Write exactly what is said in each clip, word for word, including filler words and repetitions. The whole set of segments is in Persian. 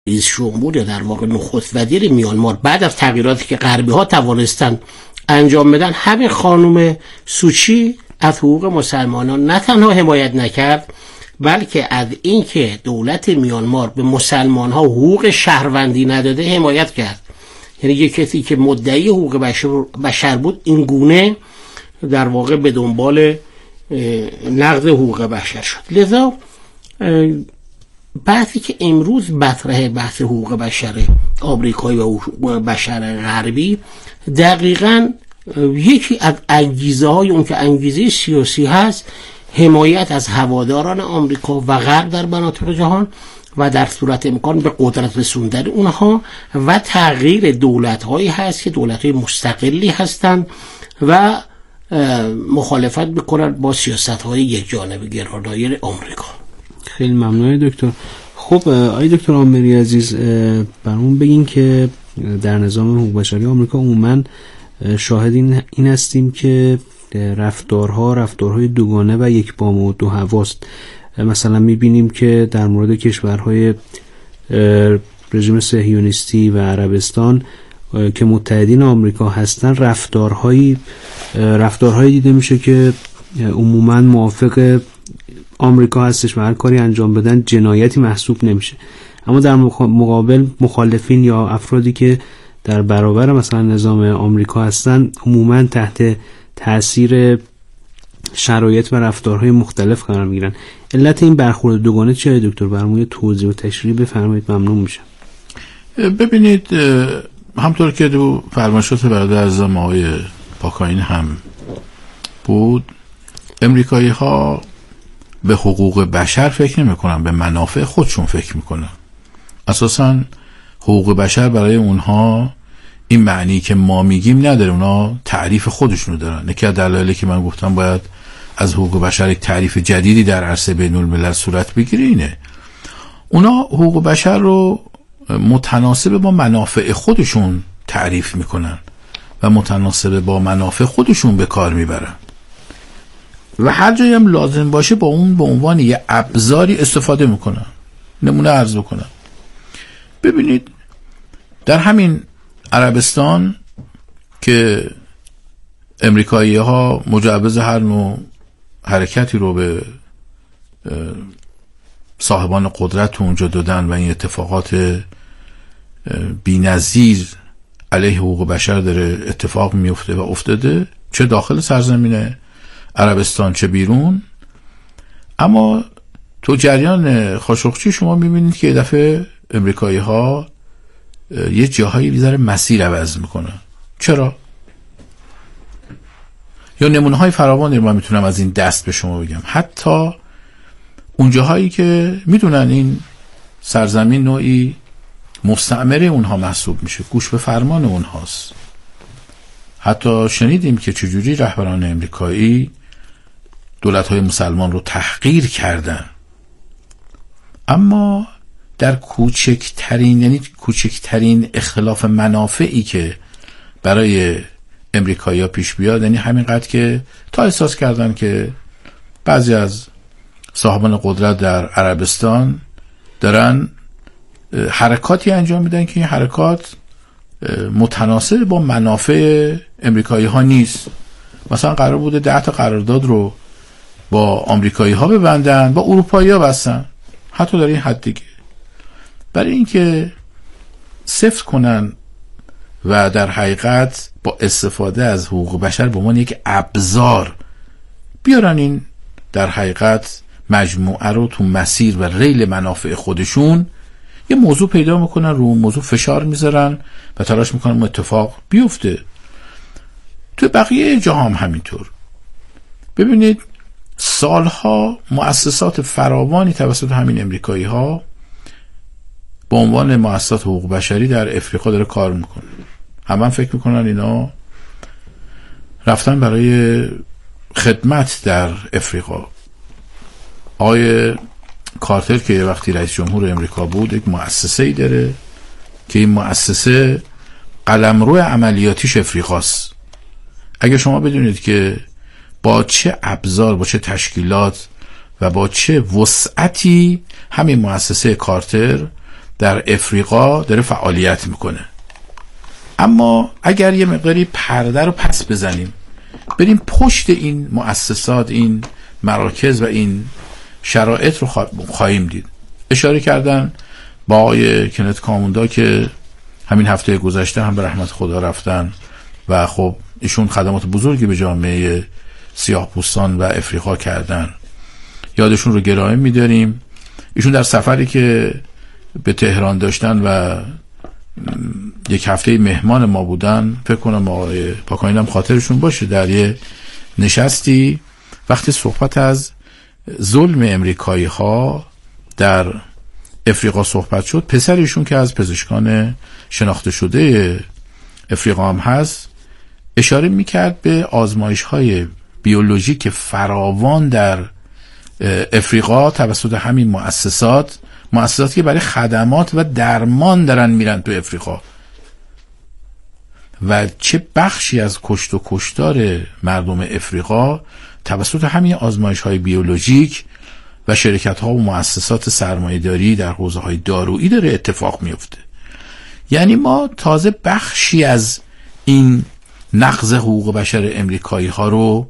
رئیس جمهور یا در واقع نخست وزیر میانمار بعد از تغییراتی که غربی ها توانستن انجام بدن، همین خانم سوچی از حقوق مسلمانان نه تنها حمایت نکرد، بلکه از اینکه دولت میانمار به مسلمان ها حقوق شهروندی نداده حمایت کرد. یعنی یک کسی که مدعی حقوق بشر بود این گونه در واقع به دنبال نقض حقوق بشر شد. لذا بحثی که امروز مطرح بحث حقوق بشر آمریکایی و حقوق بشر غربی دقیقاً یکی از انگیزه های اون که انگیزه سیاسی هست حمایت از هواداران آمریکا و غرب در مناطق جهان و در صورت امکان به قدرت رسوندن اونها و تغییر دولت هایی هست که دولت های مستقلی هستند و مخالفت بکنن با سیاست های یک جانبه گرانای آمریکا. خیلی ممنون دکتر. خب آقای دکتر عامری عزیز، برامون بگین که در نظام حقوق بشری آمریکا عموماً شاهد این, این هستیم که رفتارها رفتارهای دوگانه و یک بام و دو هواست. مثلا میبینیم که در مورد کشورهای رژیم صهیونیستی و عربستان که متحدین آمریکا هستن رفتارهایی رفتارهایی دیده میشه که عموما موافق آمریکا هستش و هر کاری انجام بدن جنایتی محسوب نمیشه. اما در مقابل مخالفین یا افرادی که در برابر مثلا نظام آمریکا هستن عموما تحت تأثیر شرایط و رفتارهای مختلف قرار میگیرن. علت این برخورد دوگانه چیه دکتر؟ برامون یه توضیح و تشریح بفرمایید، ممنون میشم. ببینید، همطور که دو فرمایشات برادر اعظم آقای پاکاین هم بود، امریکایی ها به حقوق بشر فکر نمی کنن، به منافع خودشون فکر میکنن. اساساً حقوق بشر برای اونها این معنی که ما میگیم نداره، اونا تعریف خودشونو دارن. یکی از دلایلی که من گفتم باید از حقوق بشر یک تعریف جدیدی در عرصه بین الملل صورت بگیره اینه. اونا حقوق بشر رو متناسب با منافع خودشون تعریف میکنن و متناسب با منافع خودشون به کار میبرن و هر جایی هم لازم باشه با اون به عنوان یه ابزاری استفاده میکنن. نمونه عرض بکنم. ببینید، در همین عربستان که امریکایی ها مجوز هر نوع حرکتی رو به صاحبان قدرت اونجا دادن و این اتفاقات بی‌نظیر علیه حقوق بشر داره اتفاق میفته و افتاده، چه داخل سرزمین عربستان چه بیرون. اما تو جریان خاشقچی شما میبینید که یه دفعه امریکایی ها یه جاهایی بیزاره مسیر عوض میکنن. چرا؟ یا نمونه های فراوانی رو من میتونم از این دست به شما بگم. حتی اون جاهایی که میدونن این سرزمین نوعی مستعمره اونها محسوب میشه، گوش به فرمان اونهاست. حتی شنیدیم که چجوری رهبران امریکایی دولت‌های مسلمان رو تحقیر کردن، اما در کوچکترین یعنی کوچکترین اختلاف منافعی که برای امریکایی‌ها پیش بیاد، یعنی همینقدر که تا احساس کردن که بعضی از صاحبان قدرت در عربستان دارن حرکاتی انجام میدن که این حرکات متناسب با منافع امریکایی ها نیست. مثلا قرار بوده ده تا قرارداد رو با آمریکایی ها ببندن، با اروپایی ها بستن، حتی در این حد دیگه، برای اینکه سفت کنن و در حقیقت با استفاده از حقوق بشر به عنوان یک ابزار بیارن این در حقیقت مجموعه رو تو مسیر و ریل منافع خودشون یه موضوع پیدا میکنن، رو اون موضوع فشار میذارن و تلاش میکنن اتفاق بیفته. تو بقیه جهان همینطور. ببینید، سالها مؤسسات فراوانی توسط همین امریکایی ها به عنوان مؤسسات حقوق بشری در افریقا داره کار میکنه. همه فکر میکنن اینا رفتن برای خدمت در افریقا. آقای کارتر که یه وقتی رئیس جمهور امریکا بود یک مؤسسه‌ای داره که این مؤسسه قلمرو عملیاتیش افریقاست. اگه شما بدونید که با چه ابزار، با چه تشکیلات و با چه وسعتی همین مؤسسه کارتر در افریقا داره فعالیت میکنه. اما اگر یه مقداری پرده رو پس بزنیم، بریم پشت این مؤسسات، این مراکز و این شرایط رو خواهیم دید. اشاره کردن با آقای کنت کاموندا که همین هفته گذشته هم به رحمت خدا رفتن و خب ایشون خدمات بزرگی به جامعه سیاه‌پوستان و افریقا کردن، یادشون رو گرامی می‌داریم. ایشون در سفری که به تهران داشتن و یک هفته مهمان ما بودن، فکر کنم آقای پاکاین هم خاطرشون باشه، در یه نشستی وقتی صحبت از ظلم امریکایی ها در افریقا صحبت شد، پسرشون که از پزشکان شناخته شده افریقا هم هست اشاره میکرد به آزمایش های بیولوژیک فراوان در افریقا توسط همین مؤسسات مؤسساتی که برای خدمات و درمان دارن میرن تو افریقا و چه بخشی از کشت و کشتار مردم افریقا توسط همین آزمایش های بیولوژیک و شرکت ها و مؤسسات سرمایه‌داری در حوزه های دارویی داره اتفاق میفته. یعنی ما تازه بخشی از این نقض حقوق بشر امریکایی ها رو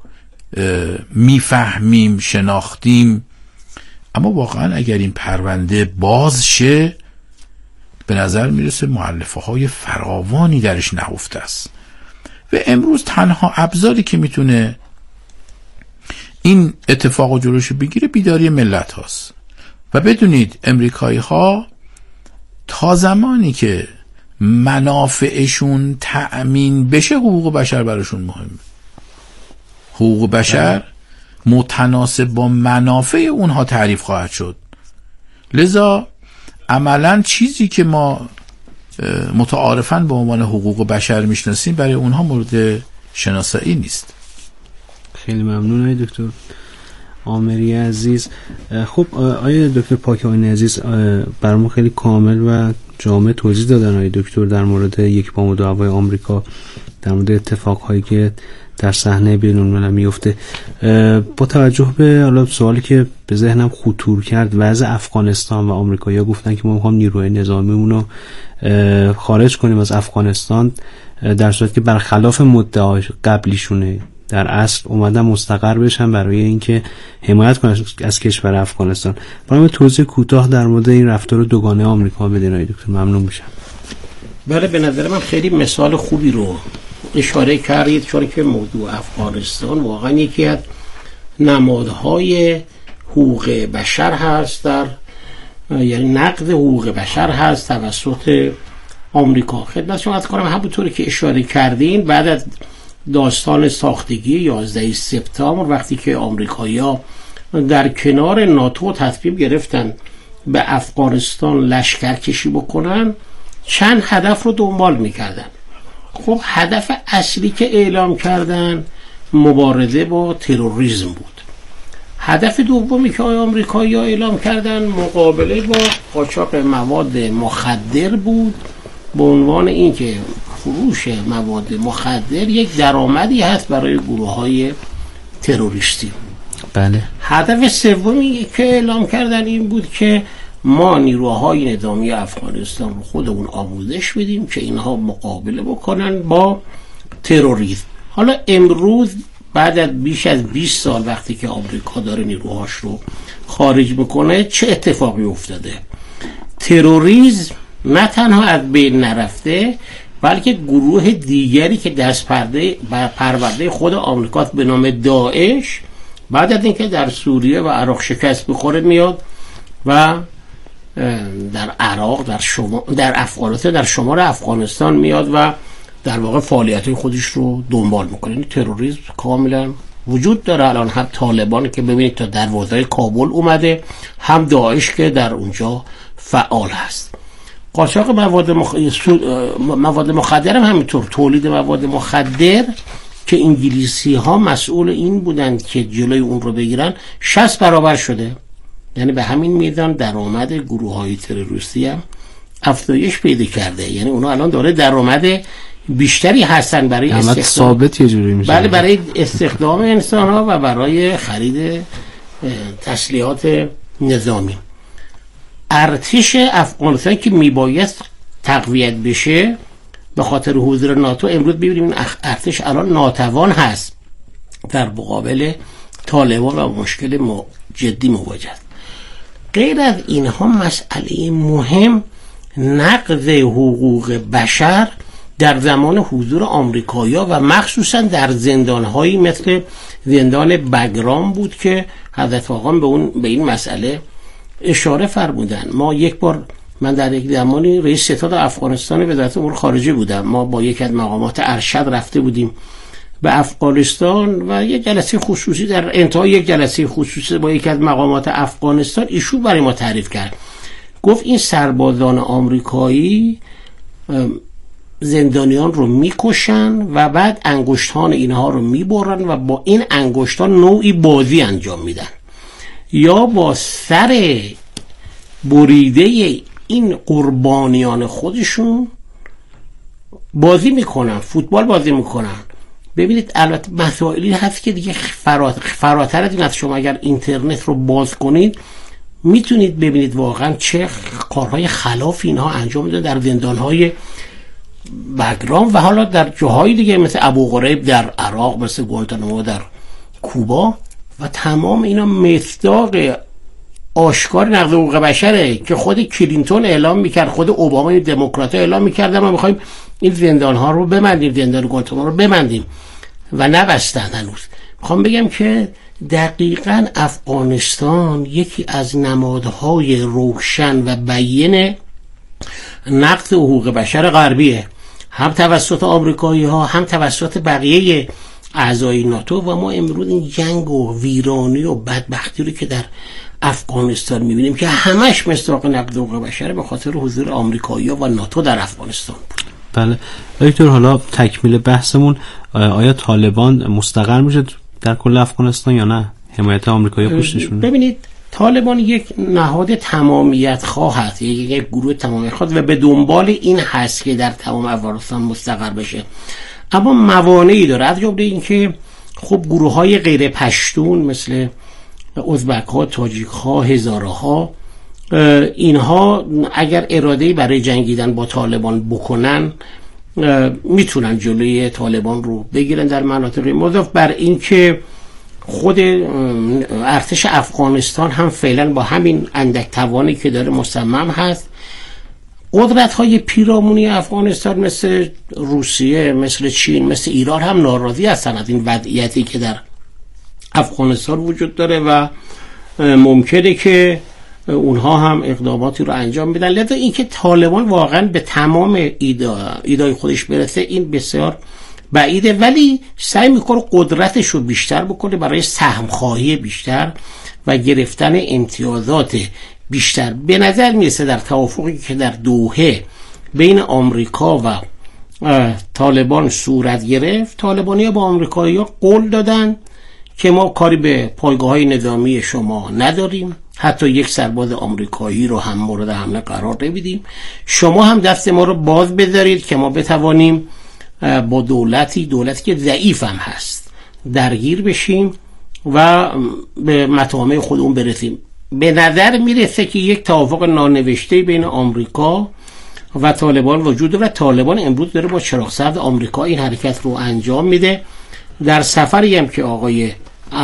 میفهمیم، شناختیم، اما واقعا اگر این پرونده باز شه به نظر میرسه مؤلفه های فراوانی درش نهفته است و امروز تنها ابزاری که میتونه این اتفاق و جلوش بگیره بیداری ملت هاست. و بدونید امریکایی ها تا زمانی که منافعشون تأمین بشه حقوق بشر براشون مهمه. حقوق بشر متناسب با منافع اونها تعریف خواهد شد. لذا عملا چیزی که ما متعارفاً به عنوان حقوق بشر میشناسیم برای اونها مورد شناسایی نیست. خیلی ممنون آقای دکتر عامری عزیز. خب آقای دکتر پاکاین عزیز برامون خیلی کامل و جامع توضیح دادن آقای دکتر در مورد یک بام و دو هوای آمریکا، در مورد اتفاقهایی که در صحنه بین‌المللی میفته. با توجه به حالا سوالی که به ذهنم خطور کرد، وضع افغانستان و آمریکایی‌ها گفتن که ما می‌خوام نیروی نظامیمون رو خارج کنیم از افغانستان، در صورتی که برخلاف مدعای قبلیشونه در اصل اومدن مستقر بشن برای اینکه حمایت کنن از کشور افغانستان. برام توضیح کوتاه در مورد این رفتار دوگانه آمریکا بدین آقای دکتر، ممنون میشم. بله، به نظر من خیلی مثال خوبی رو اشاره کردید، چون که موضوع افغانستان واقعا یکی از نمادهای حقوق بشر هست، در یعنی نقض حقوق بشر هست توسط آمریکا. خدمت شما عرض کنم همونطوری که اشاره کردین، بعد از داستان ساختگی یازده سپتامبر وقتی که آمریکایی‌ها در کنار ناتو تصمیم گرفتن به افغانستان لشکر کشی بکنن، چند هدف رو دنبال میکردن. خب هدف اصلی که اعلام کردن مبارزه با تروریسم بود. هدف دومی که آمریکایی‌ها اعلام کردن مقابله با قاچاق مواد مخدر بود، به عنوان اینکه فروش مواد مخدر یک درآمدی هست برای گروه‌های تروریستی. بله. هدف سومی که اعلام کردن این بود که ما نیروهای نظامی افغانستان رو خودمون آموزش بدیم که اینها مقابله بکنن با تروریسم. حالا امروز بعد از بیش از بیست سال وقتی که آمریکا داره نیروهاش رو خارج میکنه، چه اتفاقی افتاده؟ تروریسم نه تنها از بین نرفته، بلکه گروه دیگری که دست پرده پرورده خود آمریکاست به نام داعش، بعد از اینکه در سوریه و عراق شکست بخوره میاد و در عراق در شما در افغانستان در شمال افغانستان میاد و در واقع فعالیت‌های خودش رو دنبال میکنه. این تروریسم کاملا وجود داره الان، هم طالبان که ببینید تا دروازه کابل اومده، هم داعش که در اونجا فعال هست. قاچاق مواد مخ... مواد مخدر هم همینطور، تولید مواد مخدر که انگلیسی ها مسئول این بودند که جلوی اون رو بگیرن، شصت برابر شده. یعنی به همین میدان درآمد گروه های تروریستی هم افزایش پیدا کرده. یعنی اونا الان داره درآمد بیشتری هستن برای استخدام ثابت یه جوری میشه. بله، برای استخدام انسان ها و برای خرید تسلیحات نظامی. ارتش افغانستان که میبایست تقویت بشه به خاطر حضور ناتو، امروز ببینیم این ارتش الان ناتوان هست در مقابل طالبان و مشکل ما جدی مواجه است. غیر از اینها مسئله مهم نقض حقوق بشر در زمان حضور آمریکایی‌ها و مخصوصا در زندان‌هایی مثل زندان بگرام بود که حضرت آقا به اون به این مسئله اشاره فرمودن. ما یک بار، من در یک زمانی رئیس ستاد افغانستان وزارت امور خارجه بودم، ما با یک از مقامات ارشد رفته بودیم به افغانستان و یک جلسه خصوصی، در انتهای یک جلسه خصوصی با یک از مقامات افغانستان ایشون برای ما تعریف کرد. گفت این سربازان آمریکایی زندانیان رو میکشن و بعد انگشتان اینها رو میبرن و با این انگشتان نوعی بازی انجام میدن، یا با سر بریده این قربانیان خودشون بازی میکنن، فوتبال بازی میکنن. ببینید البته مسائلی هست که دیگه فرات فراتر از این است. شما اگر اینترنت رو باز کنید میتونید ببینید واقعا چه کارهای خلاف اینها انجام میدن در زندانهای بگرام و حالا در جاهای دیگه مثل ابو غریب در عراق، مثل گوانتانامو در کوبا، و تمام اینا مصداق آشکار نقض حقوق بشره که خود کلینتون اعلام میکرد، خود اوباما دموکرات اعلام میکردن ما میخوایم این زندان ها رو ببندیم، زندان گوانتانامو رو ببندیم و نبستن هنوز. میخوام بگم که دقیقاً افغانستان یکی از نمادهای روشن و بیان نقض حقوق بشر غربیه، هم توسط آمریکایی ها هم توسط بقیه اعضای ناتو. و ما امروز این جنگ و ویرانی و بدبختی رو که در افغانستان میبینیم که همش مصداق نقض حقوق بشر به خاطر حضور آمریکایی ها و ناتو در افغانستان بود. بله دکتر، حالا تکمیل بحثمون، آیا طالبان مستقر میشه در کل افغانستان یا نه؟ حمایت آمریکایی پشتشونه؟ ببینید طالبان یک نهاد تمامیت خواه هست، یک گروه تمامیت خواه و به دنبال این هست که در تمام افغانستان مستقر بشه، اما موانعی داره، از جمله این که خب گروه های غیر پشتون مثل ازبک ها، تاجیک ها، هزاره ها، اینها اگر اراده‌ای برای جنگیدن با طالبان بکنن میتونن جلوی طالبان رو بگیرن در مناطق. مضاف بر این که خود ارتش افغانستان هم فعلا با همین اندک توانی که داره مصمم هست. قدرت های پیرامونی افغانستان مثل روسیه، مثل چین، مثل ایران هم ناراضی هستن از این وضعیتی که در افغانستان وجود داره و ممکنه که اونها هم اقداماتی رو انجام بدن. لذا اینکه طالبان واقعا به تمام ایدا ایدای خودش برسه این بسیار بعیده، ولی سعی میکنه قدرتش رو بیشتر بکنه برای سهمخواهی بیشتر و گرفتن امتیازات بیشتر. به نظر میرسه در توافقی که در دوحه بین آمریکا و طالبان صورت گرفت، طالبانی‌ها با آمریکایی‌ها قول دادن که ما کاری به پایگاه‌های نظامی شما نداریم، حتی یک سرباز آمریکایی رو هم مورد حمله قرار نمیدیم، شما هم دست ما رو باز بذارید که ما بتوانیم با دولتی دولتی که ضعیف هم هست درگیر بشیم و به مطامع خودمون برسیم. به نظر میرسه که یک توافق نانوشته بین آمریکا و طالبان وجود داره و طالبان امروز داره با چراغ سبز آمریکا این حرکت رو انجام میده. در سفری هم که آقای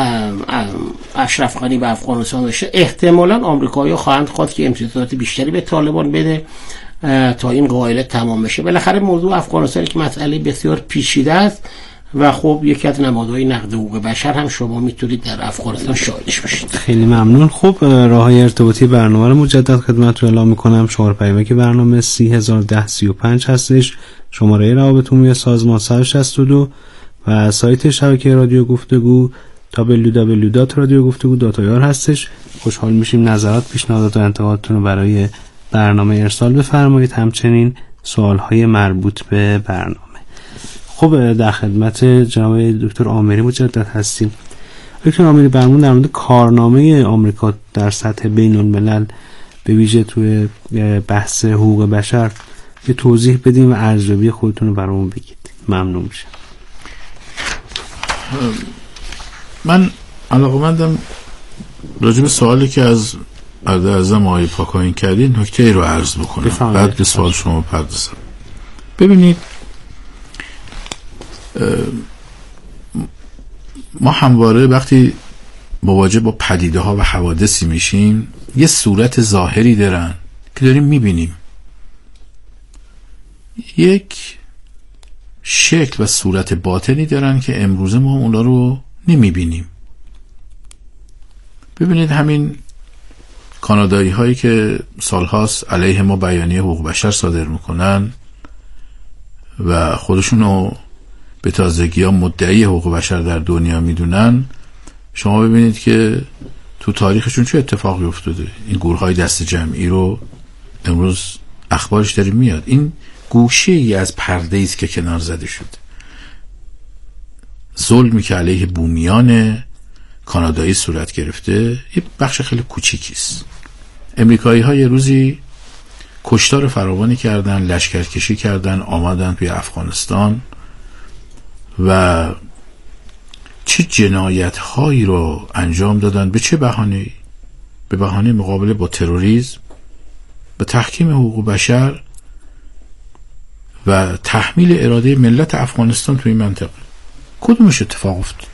اشرف غنی به افغانستان داشته، احتمالاً آمریکایی‌ها خواهند خواست که امتیازات بیشتری به طالبان بده تا این قائله تمام بشه. بالاخره موضوع افغانستان که مسئله بسیار پیچیده است و خب یکی از نمادهای نقض حقوق بشر هم شما میتونید در افغانستان شاهدش باشید. خیلی ممنون. خب راههای ارتباطی برنامه رو مجدد خدمتتون اعلام میکنم. شماره پیامک برنامه سی هزار و ده سی و پنج هستش، شماره روابط عمومی سازمان صد و شصت و دو و سایت شبکه رادیو گفتگو دبلیو دبلیو دبلیو دات رادیو گفتگو دات آی آر هستش. خوشحال میشیم نظرات، پیشنهادات و انتقاداتتون رو برای برنامه ارسال بفرمایید، همچنین سوالهای مربوط به برنامه. خب در خدمت جناب دکتر عامری مجدد هستیم. دکتر عامری، برنامه در مورد کارنامه آمریکا در سطح بین الملل به ویژه توی بحث حقوق بشر یه توضیح بدیم و ارزیابی خودتون رو برامون بگید. ممنون میشم. من علاقه‌مندم راجع به سوالی که از عزم آقای پاکاین کردین نکته رو عرض بکنم بفهمید. بعد به سوال شما پردازم. ببینید ما همواره وقتی مواجه با پدیده ها و حوادثی میشیم یه صورت ظاهری دارن که داریم میبینیم، یک شکل و صورت باطنی دارن که امروزه ما اونا رو نمیبینیم. ببینید همین کانادایی هایی که سالهاست علیه ما بیانیه حقوق بشر صادر میکنن و خودشونو به تازگی ها مدعی حقوق بشر در دنیا میدونن، شما ببینید که تو تاریخشون چه اتفاقی افتاده. این گروه های دست جمعی رو امروز اخبارش داره میاد. این گوشه ای از پرده است که کنار زده شد. ظلمی که علیه بومیان کانادایی صورت گرفته یه بخش خیلی کوچیکی است. امریکایی ها یه روزی کشتار فراوانی کردن، لشکرکشی کردن، آمدن توی افغانستان و چه جنایت هایی رو انجام دادن. به چه بهانه‌ای؟ به بهانه مقابله با تروریسم، به تحکیم حقوق بشر و تحمیل اراده ملت افغانستان توی این منطقه. کدومش اتفاق افتاد؟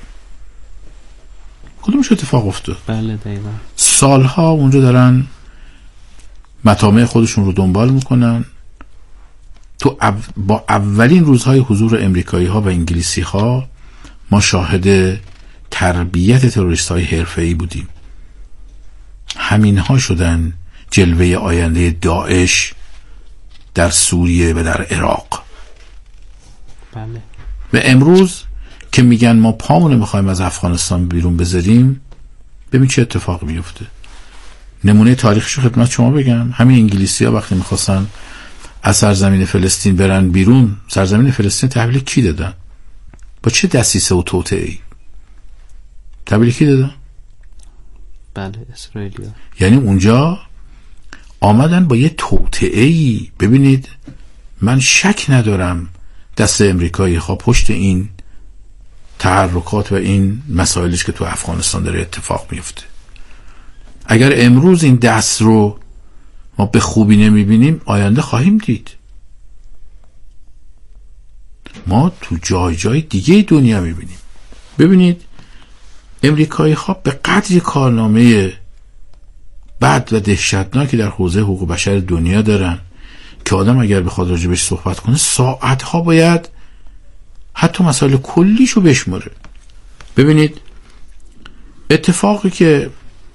کدومش اتفاق افتاد؟ بله دقیقا. سالها اونجا دارن مطامع خودشون رو دنبال میکنن. تو او با اولین روزهای حضور امریکایی ها و انگلیسی ها ما شاهد تربیت تروریست های حرفه‌ای بودیم. همین ها شدن جلوه آینده داعش در سوریه و در عراق. بله. و امروز که میگن ما پامونو میخوایم از افغانستان بیرون بذاریم، ببین چه اتفاق میفته. نمونه تاریخشو خدمت شما بگم. همین انگلیسی ها وقتی میخواستن از سرزمین فلسطین برن بیرون، سرزمین فلسطین تحویل کی دادن؟ با چه دسیسه و توطئه‌ای تحویل کی دادن؟ بله اسرائیلیا. یعنی اونجا آمدن با یه توطئه‌ای. ببینید من شک ندارم دست امریکایی ها پشت این تحرکات و این مسائلیش که تو افغانستان داره اتفاق میفته. اگر امروز این دست رو ما به خوبی نمیبینیم، آینده خواهیم دید. ما تو جای جای دیگه دنیا میبینیم. ببینید امریکایی ها به قدری کارنامه بد و دهشتناکی در حوزه حقوق بشر دنیا دارن که آدم اگر بخواد راجبش صحبت کنه ساعتها باید حتی مسائل کلیشو بشماره. ببینید اتفاقی که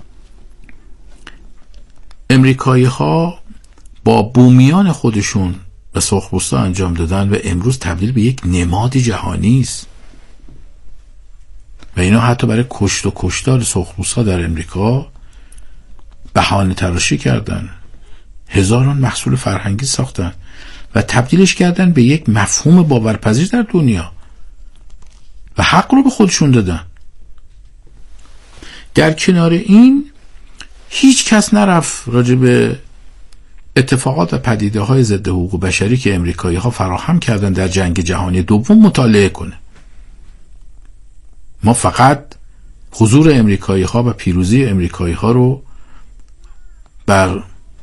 امریکایی ها با بومیان خودشون و سرخپوستا انجام دادن و امروز تبدیل به یک نماد جهانی است و اینا حتی برای کشت و کشتار سرخپوستا در امریکا بهانه تراشی کردن، هزاران محصول فرهنگی ساختن و تبدیلش کردن به یک مفهوم باورپذیر در دنیا و حق رو به خودشون دادن. در کنار این هیچ کس نرفت راجع به اتفاقات و پدیده های ضد حقوق بشری که امریکایی ها فراهم کردن در جنگ جهانی دوم مطالعه کنه. ما فقط حضور امریکایی ها و پیروزی امریکایی ها رو بر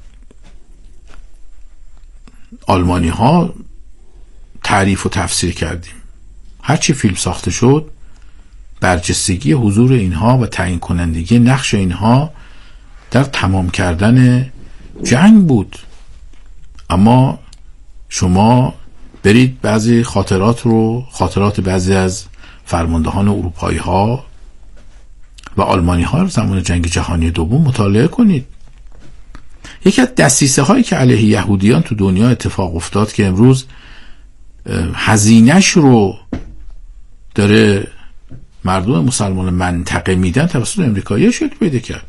آلمانی ها تعریف و تفسیر کردیم. هرچی فیلم ساخته شد برجستگی حضور اینها و تعیین کنندگی نقش اینها در تمام کردن جنگ بود. اما شما برید بعضی خاطرات رو خاطرات بعضی از فرماندهان اروپایی ها و آلمانی ها رو زمان جنگ جهانی دوم مطالعه کنید. یکی از دسیسه هایی که علیه یهودیان تو دنیا اتفاق افتاد که امروز هزینه‌اش رو داره مردم مسلمان منطقه میدن توسط امریکایی شکل پیدا کرد.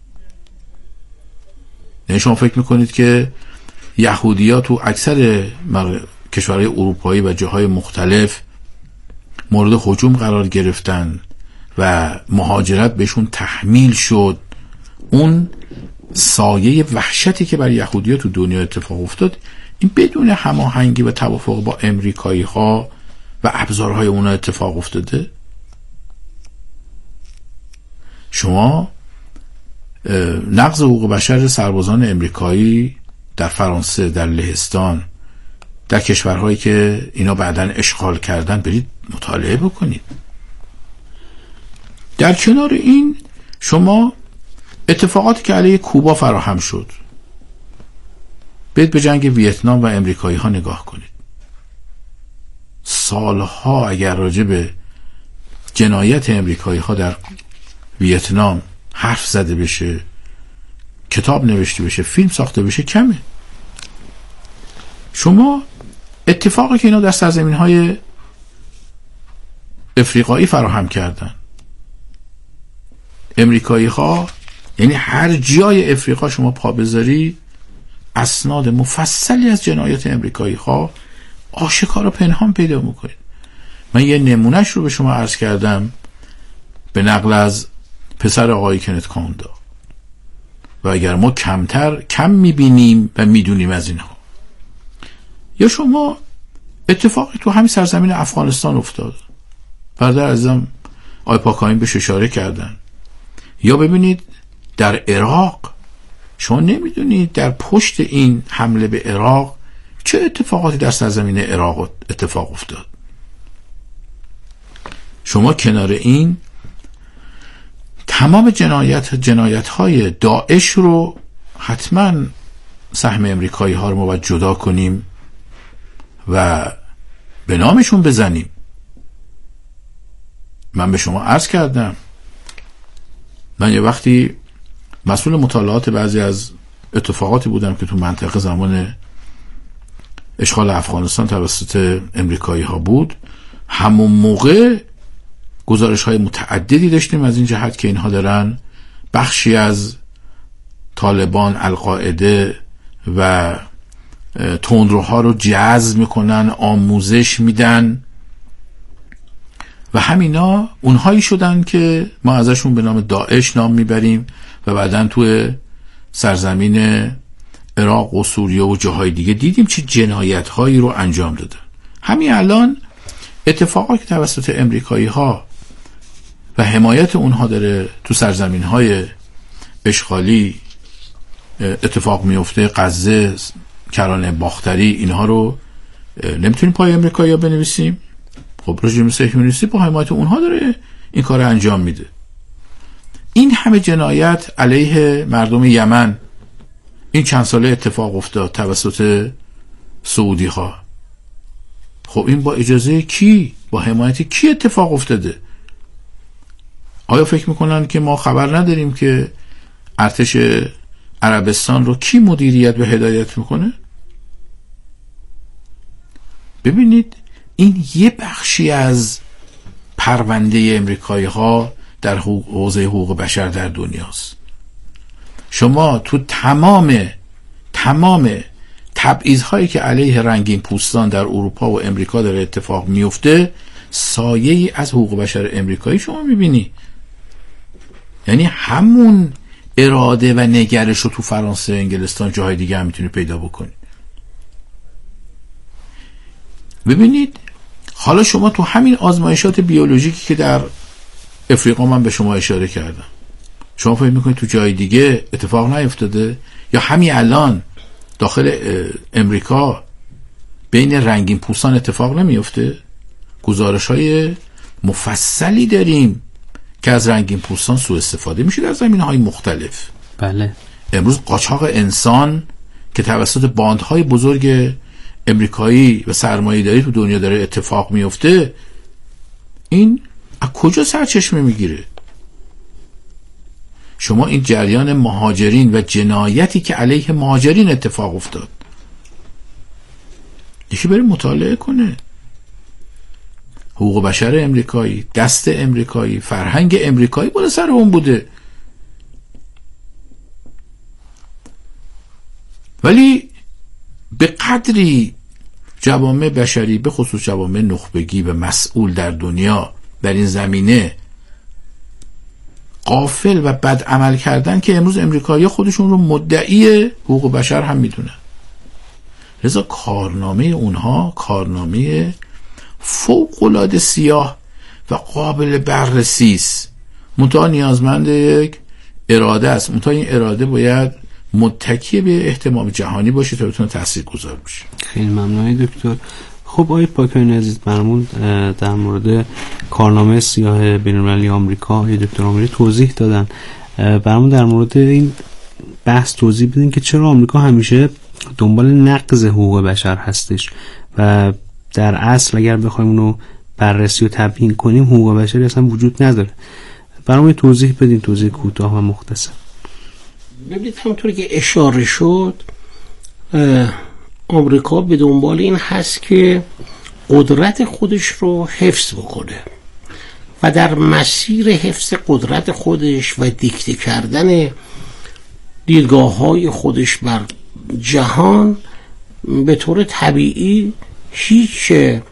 یعنی شما فکر میکنید که یهودی‌ها تو اکثر کشورهای اروپایی و جاهای مختلف مورد هجوم قرار گرفتن و مهاجرت بهشون تحمیل شد؟ اون سایه وحشتی که بر یهودی‌ها تو دنیا اتفاق افتاد این بدون هماهنگی و توافق با امریکایی‌ها و ابزارهای اونا اتفاق افتاده. شما نقض حقوق بشر سربازان امریکایی در فرانسه، در لهستان، در کشورهایی که اینا بعداً اشغال کردن برید مطالعه بکنید. در کنار این شما اتفاقاتی که علیه کوبا فراهم شد، برید به جنگ ویتنام و امریکایی ها نگاه کنید. سالها اگر راجع به جنایت امریکایی ها در ویتنام حرف زده بشه، کتاب نوشته بشه، فیلم ساخته بشه، کمه. شما اتفاقی که اینا در سرزمین های افریقایی فراهم کردن، امریکایی ها، یعنی هر جای افریقا شما پا بذاری اسناد مفصلی از جنایت امریکایی ها آشکار و پنهان پیدا میکنید. من یه نمونهش رو به شما عرض کردم به نقل از پسر آقای کنت کاندا و اگر ما کمتر کم میبینیم و میدونیم از اینها. یا شما اتفاقی تو همین سرزمین افغانستان افتاد، برادر عزیزم آقای پاکاین بهش اشاره کردن. یا ببینید در عراق، شما نمیدونید در پشت این حمله به عراق چه اتفاقاتی در سرزمین عراق اتفاق افتاد. شما کنار این تمام جنایت جنایت های داعش رو حتما سهم امریکایی ها رو ما باید جدا کنیم و به نامشون بزنیم. من به شما عرض کردم، من یه وقتی مسئول مطالعات بعضی از اتفاقاتی بودم که تو منطقه زمان اشغال افغانستان توسط امریکایی ها بود. همون موقع گزارش های متعددی داشتیم از این جهت که اینها دارن بخشی از طالبان، القاعده و تندروها رو جذب میکنن، آموزش میدن و همینا اونهایی شدن که ما ازشون به نام داعش نام میبریم و بعدن توی سرزمین عراق و سوریه و جاهای دیگه دیدیم چه جنایت هایی رو انجام دادن. همین الان اتفاقاتی که توسط امریکایی ها و حمایت اونها داره تو سرزمین های اشغالی اتفاق میفته، غزه، کرانه باختری، اینها رو نمیتونیم پای امریکایی ها بنویسیم. خب رژیم صهیونیستی با حمایت اونها داره این کار انجام میده. این همه جنایت علیه مردم یمن این چند ساله اتفاق افتاد توسط سعودی ها. خب این با اجازه کی، با حمایت کی اتفاق افتاده؟ آیا فکر میکنن که ما خبر نداریم که ارتش عربستان رو کی مدیریت و هدایت میکنه؟ ببینید این یه بخشی از پرونده امریکایی ها در حوزه حقوق بشر در دنیاست. شما تو تمام تمام تبعیض‌هایی که علیه رنگین پوستان در اروپا و امریکا داره اتفاق میفته سایه‌ای از حقوق بشر امریکایی شما میبینی. یعنی همون اراده و نگرش رو تو فرانسه، انگلستان، جاهای دیگه هم میتونی پیدا بکنی. ببینید حالا شما تو همین آزمایشات بیولوژیکی که در افریقا من به شما اشاره کردم، شما فکر میکنید تو جای دیگه اتفاق نیفتاده؟ یا همین الان داخل امریکا بین رنگین پوستان اتفاق نمیفته؟ گزارش های مفصلی داریم که از رنگین پوستان سوء استفاده میشه در زمینه‌های مختلف. بله. امروز قاچاق انسان که توسط باندهای بزرگ امریکایی و سرمایه‌داری تو دنیا داره اتفاق میفته، این از کجا سرچشمه میگیره؟ شما این جریان مهاجرین و جنایتی که علیه مهاجرین اتفاق افتاد یکی بره مطالعه کنه. حقوق بشر امریکایی، دست امریکایی، فرهنگ امریکایی بالا سر اون بوده. ولی به قدری جوامع بشری، به خصوص جوامع نخبگی و مسئول در دنیا در این زمینه غافل و بد عمل کردن که امروز امریکایی خودشون رو مدعی حقوق بشر هم میدونن. لذا کارنامه اونها کارنامه فوق‌العاده سیاه و قابل بررسی است، منتها نیازمند یک اراده است، منتها این اراده باید متکی به اهتمام جهانی باشه تا بتونه تاثیرگذار بشه. خیلی ممنون دکتر. خب آقای پاکیانی عزیز، برامون در مورد کارنامه سیاه بین‌المللی آمریکا یه دکتر آمری توضیح دادن، برامون در مورد این بحث توضیح بدین که چرا آمریکا همیشه دنبال نقض حقوق بشر هستش و در اصل اگر بخوایم اونو بررسی و تبیین کنیم حقوق بشری اصلا وجود نداره. برامون توضیح بدین، توضیح کوتاه و مختصر. ببینید همونطوری که اشاره شد آمریکا به دنبال این هست که قدرت خودش رو حفظ بکنه و در مسیر حفظ قدرت خودش و دیکته کردن دیدگاه‌های خودش بر جهان به طور طبیعی هیچ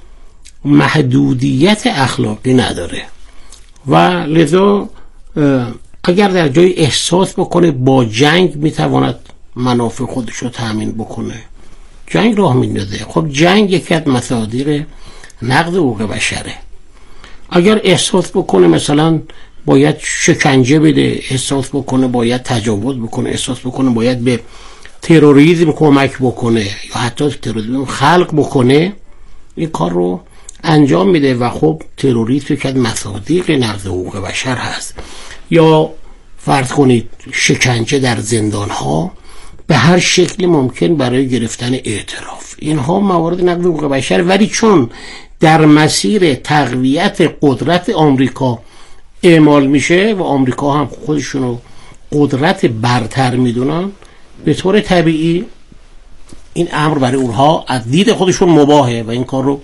محدودیت اخلاقی نداره و لذا اگر در جای احساس بکنه با جنگ میتواند منافع خودش رو تأمین بکنه جنگ راه میندازه. خب جنگ یکی از مصادر نقض حقوق بشره. اگر احساس بکنه مثلا باید شکنجه بده، احساس بکنه باید تجاوز بکنه، احساس بکنه باید به تروریسم کمک بکنه یا حتی تروریسم خلق بکنه، این کار رو انجام میده و خب تروریسم که از مصادیق نقض حقوق بشر هست. یا فرض کنید شکنجه در زندان ها به هر شکل ممکن برای گرفتن اعتراف، اینها موارد نقض حقوق بشر، ولی چون در مسیر تقویت قدرت آمریکا اعمال میشه و آمریکا هم خودشونو قدرت برتر میدونن، به طور طبیعی این امر برای اونها از دید خودشون مباهه و این کار رو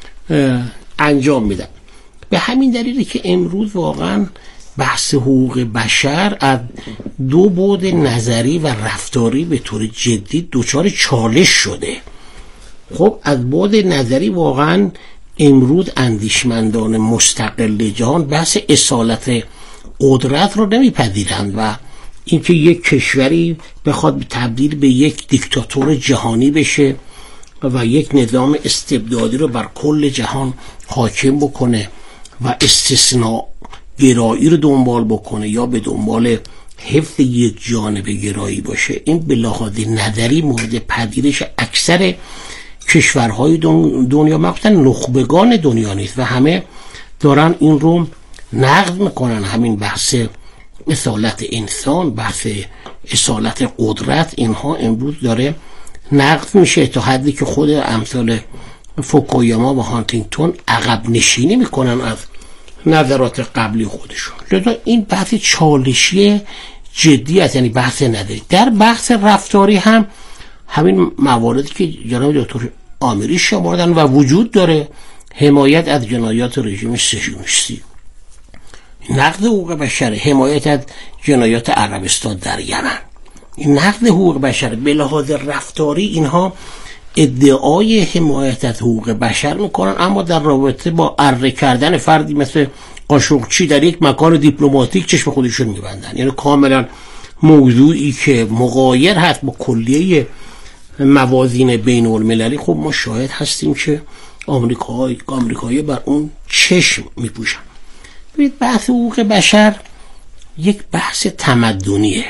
انجام میدن. به همین دلیلی که امروز واقعا بحث حقوق بشر از دو بعد نظری و رفتاری به طور جدی دچار چالش شده. خب از بعد نظری واقعا امروز اندیشمندان مستقل جهان بحث اصالت قدرت رو نمیپذیرند و اینکه یک کشوری بخواد تبدیل به یک دیکتاتور جهانی بشه و یک نظام استبدادی رو بر کل جهان حاکم بکنه و استثناء گرایی رو دنبال بکنه یا به دنبال حفظ یک جانب گرایی باشه، این به لحاظ نظری مورد پذیرش اکثر کشورهای دنیا مخصوصا نخبگان دنیا نیست و همه دارن این رو نقد میکنن. همین بحث اصالت انسان، بحث اصالت قدرت، اینها امروز داره نقد میشه تا حدی که خود امثال فوکویاما و هانتینگتون عقب نشینی میکنن از نظرات قبلی خودشون. لذا این بحث چالشی جدی است، یعنی بحث نداری. در بحث رفتاری هم همین مواردی که جناب دکتر آمری شمردن و وجود داره، حمایت از جنایات رژیم صهیونیستی، نقد حقوق بشر، حمایت از جنایات عربستان در یمن، این نقد حقوق بشر به لحاظ رفتاری اینها ادعای حمایت از حقوق بشر میکنن، اما در رابطه با اره کردن فردی مثل قاشقچی در یک مکان دیپلماتیک چشم خودشون میبندن. یعنی کاملا موضوعی که مغایر هست با کلیه موازین بین المللی. خب ما شاهد هستیم که آمریکایی آمریکایی بر اون چشم میپوشن. ببینید بحث حقوق بشر یک بحث تمدنیه.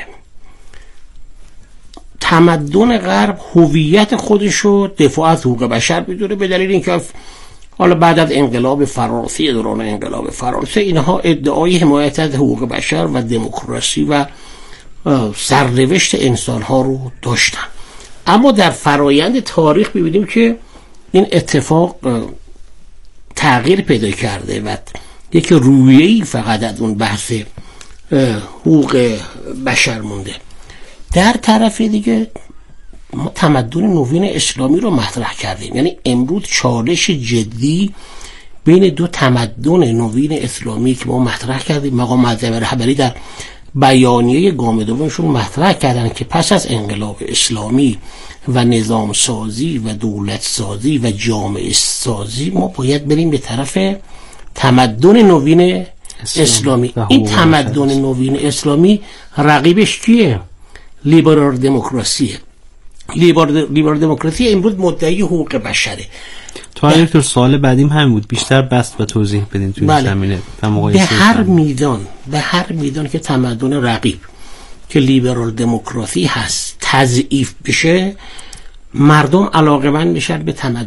تمدن غرب هویت خودشو دفاع از حقوق بشر میدونه به دلیل اینکه حالا بعد از انقلاب فرانسه، دوران انقلاب فرانسه، اینها ادعای حمایت از حقوق بشر و دموکراسی و سرنوشت انسانها رو داشتن. اما در فرایند تاریخ می‌بینیم که این اتفاق تغییر پیدا کرده و یک رویه‌ای فقط از اون بحث حقوق بشر مونده. در طرف دیگه ما تمدن نوین اسلامی رو مطرح کردیم. یعنی امروز چالش جدی بین دو تمدن نوین اسلامی که ما مطرح کردیم، مقام معظم رهبری در بیانیه گام دومشون مطرح کردن که پس از انقلاب اسلامی و نظام سازی و دولت سازی و جامعه سازی ما باید بریم به طرف تمدن نوین اسلامی, اسلامی. این تمدن نوین اسلامی رقیبش کیه؟ لیبرال دموکراسیه. لیبرال لیبرال دموکراسی امروز مدعی حقوق بشره. تو دکتر سوال بعدیم همین بود، بیشتر بسط و توضیح بدین توی بله. زمینه به هر میدان به هر میدان که تمدن رقیب که لیبرال دموکراسی هست تضعیف بشه، مردم علاقه‌مند بشن به تمدن